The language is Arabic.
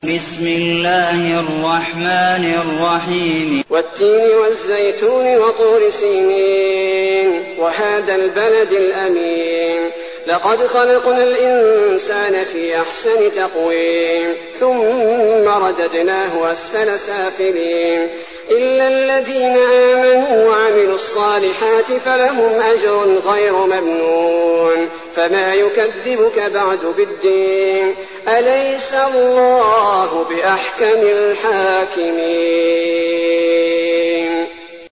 بسم الله الرحمن الرحيم والتين والزيتون وطور سينين وهذا البلد الأمين لقد خلقنا الإنسان في أحسن تقويم ثم رددناه أسفل سافلين إلا الذين آمنوا وعملوا الصالحات فلهم أجر غير ممنون فما يكذبك بعد بالدين أليس الله بأحكم الحاكمين.